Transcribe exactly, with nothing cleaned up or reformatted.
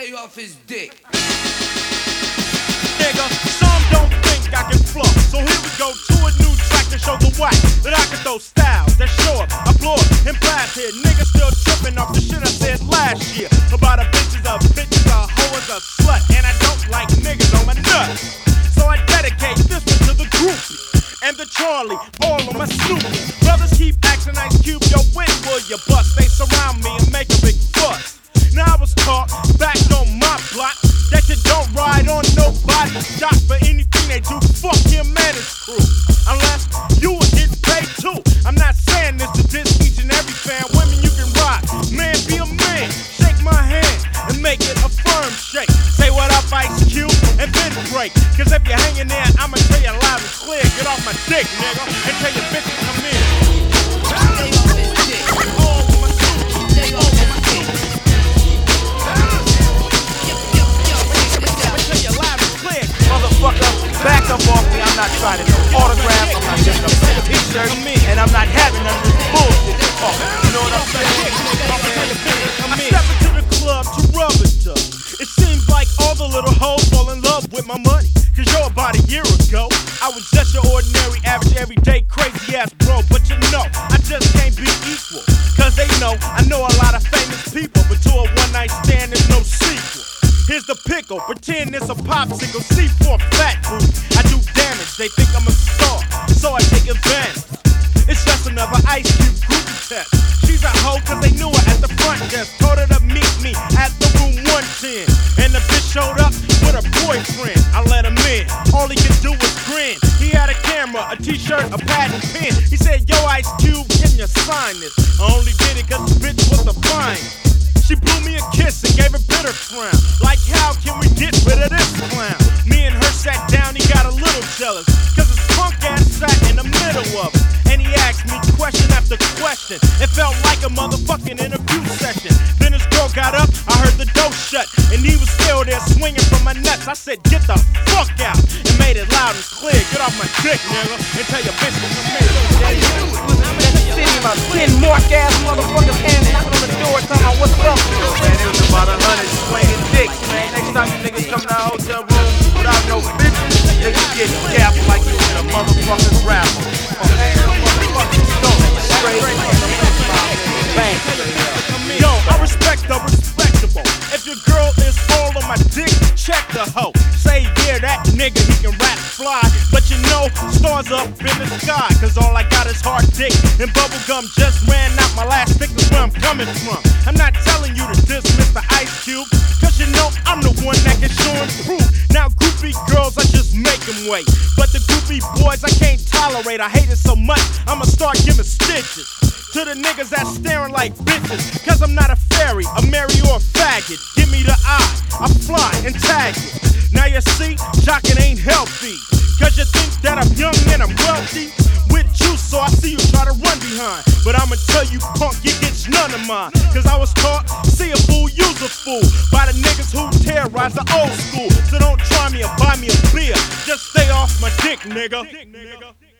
Stay off his dick. Nigga, some don't think I can flow. So here we go to a new track to show the whack that I can throw styles that show up, applause, and blast here. Niggas still tripping off the shit I said last year about a bitches, a bitches, a hoe is a slut, and I don't like niggas on my nuts. So I dedicate this one to the groupie and the Charlie, all on my Snoopy. Brothers keep asking Ice Cube, yo, when will you bust? They surround me and make a big fuss. Now I was taught back on my block that you don't ride on nobody's dock for anything they do. Fuck him and his crew, unless you will get paid too. I'm not saying this to diss each and every fan. Women, you can ride, man, be a man. Shake my hand and make it a firm shake. Say what up, Ice Cube, and then break. Cause if you're hanging there, I'ma tell you loud and clear. Get off my dick, nigga, and tell your bitch to come in. Stay off his dick. Oh, my suit. Stay off his dick. Motherfucker, back up off me. I'm not trying to no autograph. I'm not getting a t-shirt, and I'm not having none of this bullshit. Oh, you know what I'm saying? I step into the club to rub it up. It seems like all the little hoes fall in love with my money. Cause yo, about a year ago, I was just your ordinary, average, everyday, crazy ass bro. But you know, I just can't be equal. Cause they know, I know a lot of famous people. But to a one night stand, there's no sequel. Here's the pickle, pretend it's a popsicle. C four fat booty, I do damage. They think I'm a star, so I take advantage. It's just another Ice Cube groupie test. She's a hoe cause they knew her at the front desk. Told her to meet me at the room one ten. And the bitch showed up with her boyfriend. I let him in, all he could do was grin. He had a camera, a t-shirt, a pad and pen. He said, yo Ice Cube, can you sign this? I only did it cause the bitch was the finest. She blew me a kiss and gave a bitter frown. Like, how can we get rid of this clown? Me and her sat down, he got a little jealous. Cause his punk ass sat in the middle of it. And he asked me question after question. It felt like a motherfucking interview session. Then his girl got up, I heard the door shut. And he was still there swinging from my nuts. I said, get the fuck out. And made it loud and clear. Get off my dick, nigga. And tell your bitch to come here. My ten mark ass motherfuckers hands knocking on the door talking about what's up. Man, it was about a hundred swinging dicks, man. Next time you niggas come to the hotel room without no bitches, niggas get gapped like you in a motherfucking rapper. Motherfucking dope. Straight bang. Yo, I respect the respectable. If your girl is all on my dick, check the hoe. Say, yeah, that nigga, he can rap fly. But you know, stars up in the sky. Cause all I got is hard dick and bubblegum. Just ran out my last stick, is where I'm coming from. I'm not telling you to dismiss the Ice Cube. Cause you know, I'm the one that can show and prove. Now, groupie girls, I just make them wait. But the groupie boys, I can't tolerate. I hate it so much, I'ma start giving stitches to the niggas that's staring like bitches. Cause I'm not a fairy, a Mary or a faggot. Give me the eye, I fly and tag it. Now you see, jockin' ain't healthy. Cause you think that I'm young and I'm wealthy. With juice, so I see you try to run behind. But I'ma tell you, punk, you get none of mine. Cause I was taught, see a fool, use a fool. By the niggas who terrorize the old school. So don't try me or buy me a beer. Just stay off my dick, nigga.